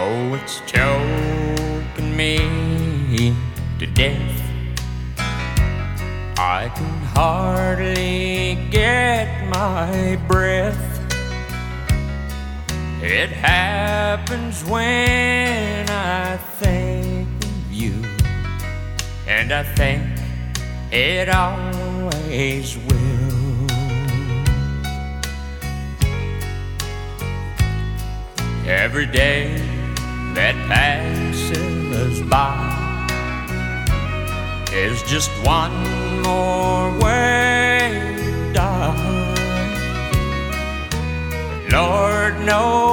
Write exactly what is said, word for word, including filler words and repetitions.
Oh, it's choking me to death. I can hardly get my breath. It happens when I think of you, and I think it always will. Every day that passes by is just one more way to die. Lord knows